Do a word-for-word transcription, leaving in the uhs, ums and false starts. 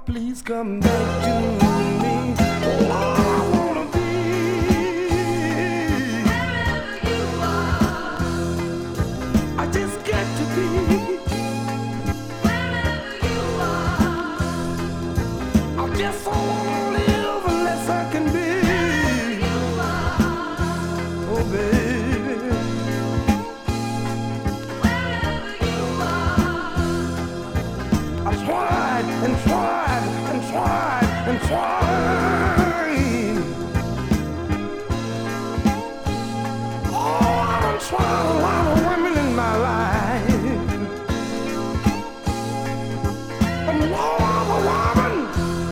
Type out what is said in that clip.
please come back to me. Oh, I wanna be wherever you are. I just got to be wherever you are. I just don't wanna live unless I can be wherever you are. Oh, baby, wherever you are. I tried and tried and tried and tried. Oh, I done tried a lot